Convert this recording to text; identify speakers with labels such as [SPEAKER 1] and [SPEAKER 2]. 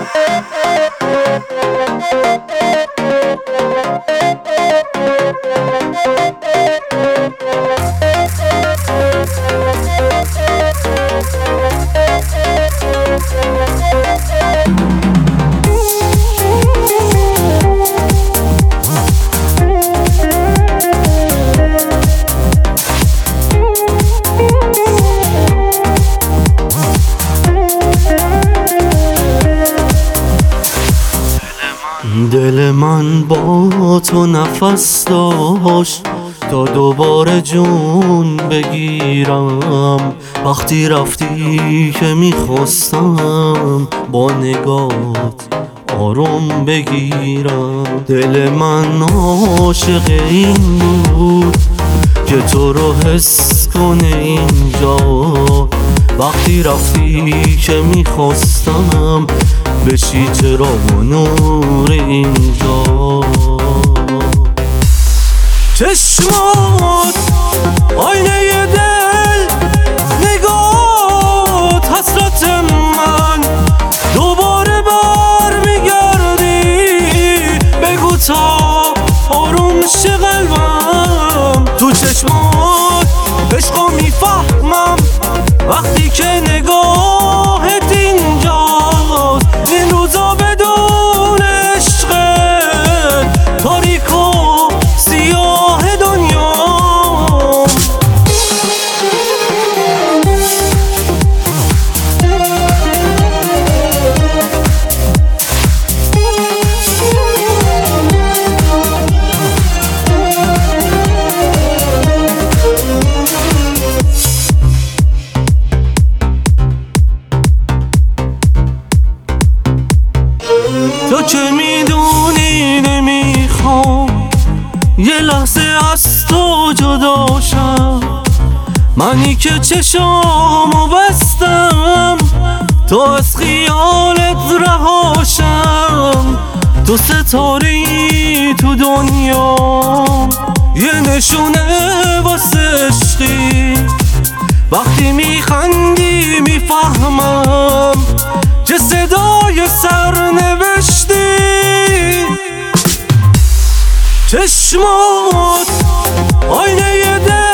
[SPEAKER 1] دل من با تو نفس داشت تا دوباره جون بگیرم. وقتی رفتی که میخواستم با نگات آروم بگیرم. دل من عاشق این بود که تو رو حس کنه اینجا. وقتی رفتی که میخواستم بشی چراغ و نور اینجا. چشمات آینه دل، نگات حسرت من. دوباره برمیگردی بگو تا آروم شه قلبم. تو چشمات عشقو میفهمم وقتی که نگاهت اینجاست. این روزا بدون عشقت تاریک و سیاه دنیا. تو که میدونی نمیخوام یه لحظه از تو جدا شم. منی که چشامو بستم تو از خیالت رهاشم. تو ستاره‌ای تو دنیا، یه نشونه واسه عشقی. وقتی میخندی میفهمم چه صدای سرنوشتی. چشمات آینه دل،